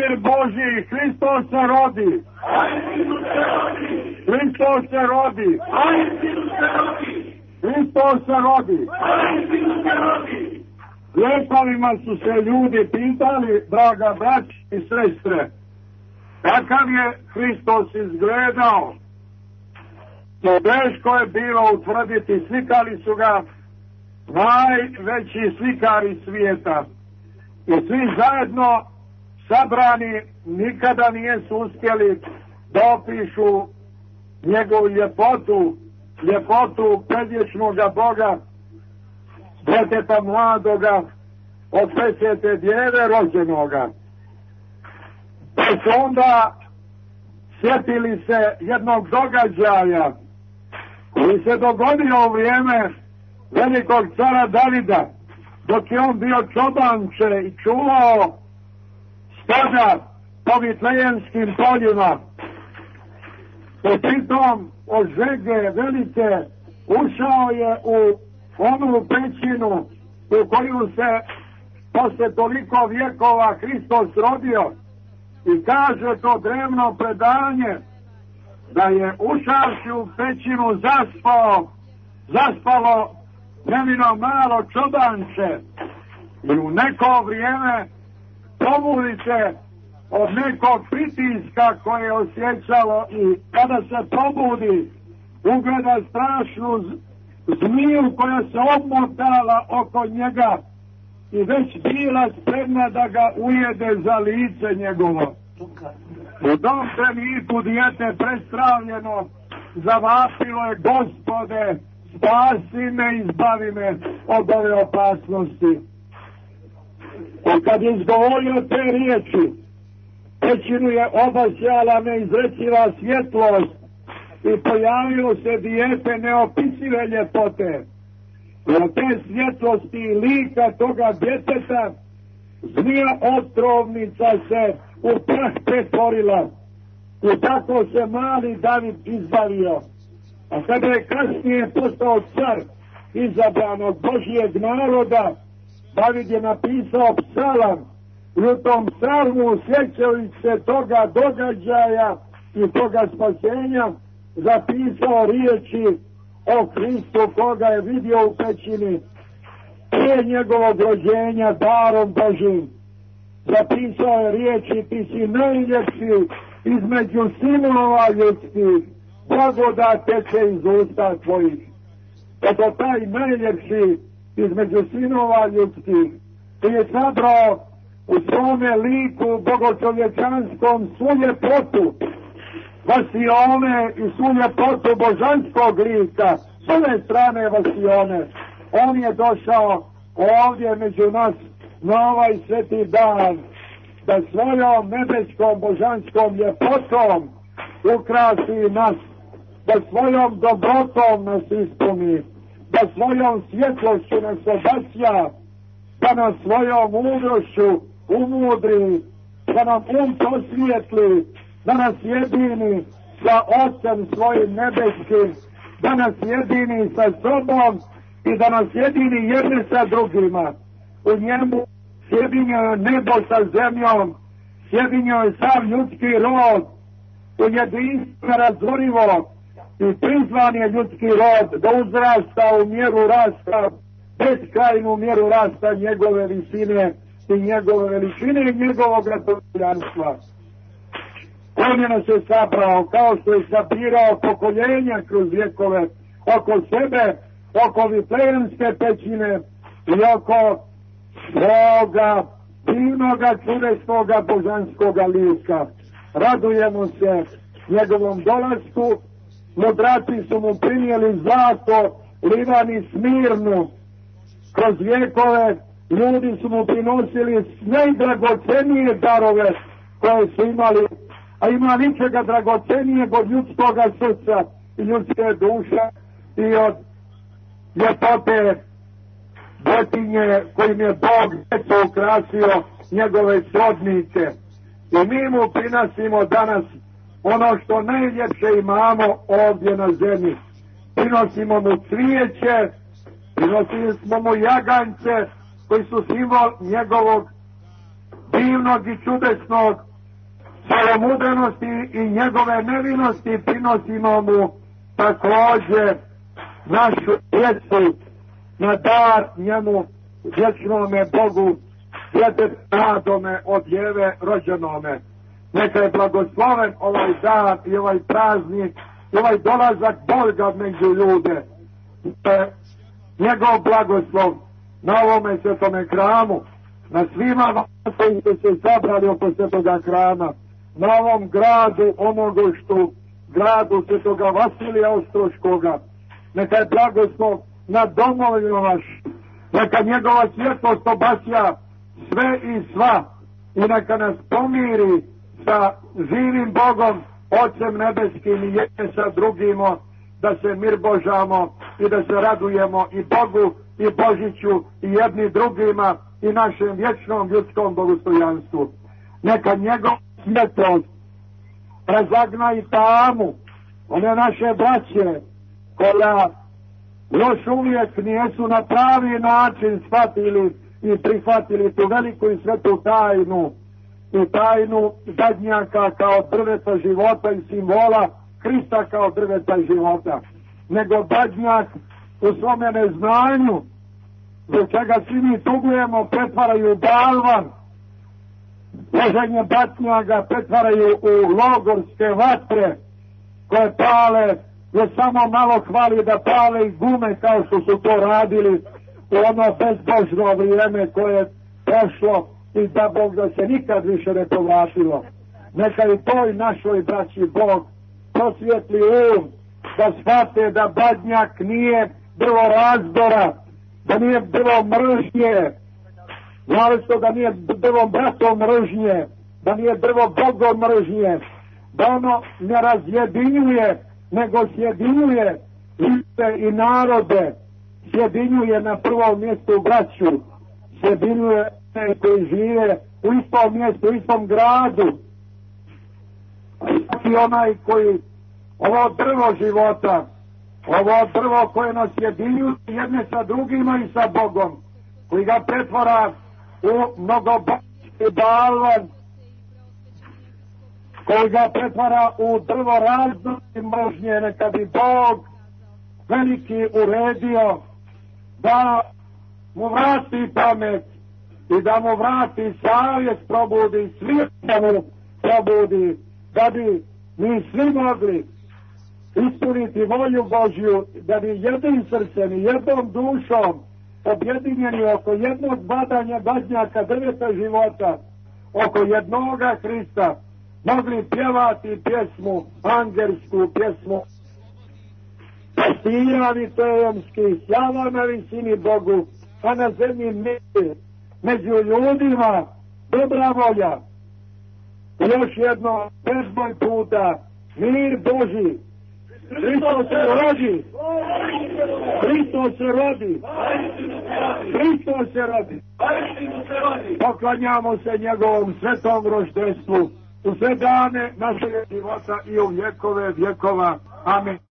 Sir Božji, Hristos se rodi. Hristos se rodi. Hristos se rodi. Vjekovima su se ljudi pitali, draga braći i sestre, kakav je Hristos izgledao. Teško je bilo utvrditi, slikali su ga najveći slikari svijeta. I svi zajedno sabrani nikada nisu uspjeli da opišu njegovu ljepotu predvječnoga Boga, djeteta mladoga, od Presvete Djeve rođenoga. Pa su onda sjetili se jednog događaja koji se dogodio u vrijeme velikog cara Davida, dok je on bio čobanče i čuvao stada po vitlejemskim poljima. I pritom od žege velike ušao je u onu pećinu u koju se posle toliko vjekova Hristos rodio. I kaže to drevno predanje da je ušavši u pećinu zaspalo nevino malo čobanče i u neko vrijeme probudi se od nekog pritiska koje je osjećalo i kada se probudi ugleda strašnu zmiju koja se obmotala oko njega i već bila spremna da ga ujede za lice njegovo. U tom trenutku dijete prestravljeno zavapilo je: Gospode, spasi me, izbavi me od ove opasnosti. I kad je izgovorio te riječi, pećinu je obasjala neizreciva svjetlost i pojavilo se dijete neopisive ljepote. Od te svjetlosti i lika toga djeteta zmija otrovnica se u prah pretvorila i tako se mali David izbavio. A kada je kasnije postao car izabranog Božijeg naroda, David je napisao psalam i u tom psalmu, sjećajući se toga događaja i toga spasenja, zapisao riječi o Hristu koga je vidio u pećini prije njegovog rođenja darom Božim. Zapisao je riječi: ti si najljepši između sinova ljudskih, blagodat teče iz usta tvojih. Eto taj najljepši između sinova ljudskih koji je sabrao u svome liku bogočovječanskom svu ljepotu vasione i svu ljepotu božanskog lika, s ove strane vasione. On je došao ovdje među nas na ovaj sveti dan da svojom nebeskom božanskom ljepotom ukrasi nas, da svojom dobrotom nas ispuni, da svojom svjetlošću nas obasja, da nas svojom mudrošću umudri, da nam prosvijetli, da nas jedini sa Otcem svojim nebeskim, da nas jedini sa sobom i da nas jedini jedni sa drugima. U njemu sjedinjuje nebo sa zemljom, sjedinjuje sav ljudski rod, u jedinstvu razvorivo i prizvan je ljudski rod da uzrasta u mjeru rasta, beskrajnu mjeru rasta njegove visine i njegove veličine i njegovog dostojanstva. On je nas je sabrao kao što je sabirao pokoljenja kroz vjekove oko sebe, oko vitlejemske pećine i oko svoga divnoga, čudesnoga, božanskoga lika. Radujemo se njegovom dolasku. Mudraci su mu prinijeli zlato, livan i smirnu. Kroz vjekove ljudi su mu prinosili najdragocenije darove koje su imali, a ima ničega dragocenijeg od ljudskoga srca i ljudske duše i od ljepote botinje kojim je Bog djeco ukrasio njegove srodnike. I mi mu prinosimo danas ono što najljepše imamo ovdje na zemlji. Prinosimo mu cvijeće, prinosimo mu jaganjce koji su simbol njegovog divnog i čudesnog salomudanosti i njegove nevinosti prinosimo mu također našu djecu na dar njemu vječnome Bogu, djetetadome od Jeve rođenome. Neka je blagosloven ovaj dan i ovaj praznik i ovaj dolazak Boga među ljude. Njegov blagoslov na ovome svetome hramu, na svima vas koji ste se sabrali oko svetoga hrama, na ovom gradu Omogoštu, gradu svetoga Vasilija Ostroškoga. Neka je blagoslov na domovima vaš, neka njegova svjetlost obasja sve i sva i neka nas pomiri sa živim Bogom, Otcem nebeskim i jedne sa drugima, da se mirbožamo i da se radujemo i Bogu i Božiću i jedni drugima i našem vječnom ljudskom bogostojanstvu. Neka njegov svjetlost razagna i tamu one naše braće koja još uvijek nijesu na pravi način shvatili i prihvatili tu veliku i svetu tajnu i tajnu badnjaka kao drveta života i simbola Krista kao drveta života, nego badnjak u svome neznanju, zbog čega svi mi tugujemo, pretvaraju balvan, loženje badnjaka pretvaraju u logorske vatre koje pale, jer samo malo hvali da pale i gume kao što su to radili u ono bezbožno vrijeme koje je prošlo i da Bog da se nikad više ne povratilo. Neka i toj našoj braći Bog prosvijetli da shvate da badnjak nije drvo razdora, da nije drvo mržnje, naravno da nije drvo bratom mržnje, da nije drvo Bogom mržnje, da ono ne razjedinjuje, nego sjedinjuje ljude i narode, sjedinjuje na prvom mjestu braću, sjedinjuje one koji žive u istom mjestu, u istom gradu. I onaj koji, ovo drvo života, ovo drvo koje nas sjedinjuje jedne sa drugima i sa Bogom, koji ga pretvara u mnogobožni balvan, koji ga pretvara u drvo raznosti mržnje, neka bi Bog veliki uredio da mu vrati pamet i da mu vrati savjest, probudi, svijet da mu probudi, da bi mi svi mogli ispuniti volju Božju, da bi jednim srcem i jednom dušom objedinjeni oko jednog badanja badnjaka drveta života, oko jednoga Hrista, mogli pjevati pjesmu, angelsku pjesmu, pastira vitejemski, slava na visini Bogu, a na zemlji mir, među ljudima dobra volja. Još jedno, bezboj puta, mir Boži, Hristos se rodi, Hristos se rodi, Hristos se rodi. Poklanjamo se njegovom svetom roždestvu u sve dane našeg života i u vjekove vjekova. Amen.